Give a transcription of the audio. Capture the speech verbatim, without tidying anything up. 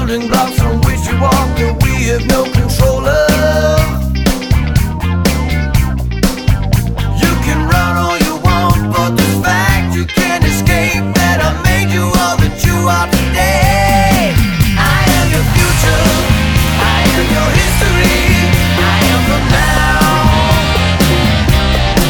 building blocks on which you walk, that we have no control of.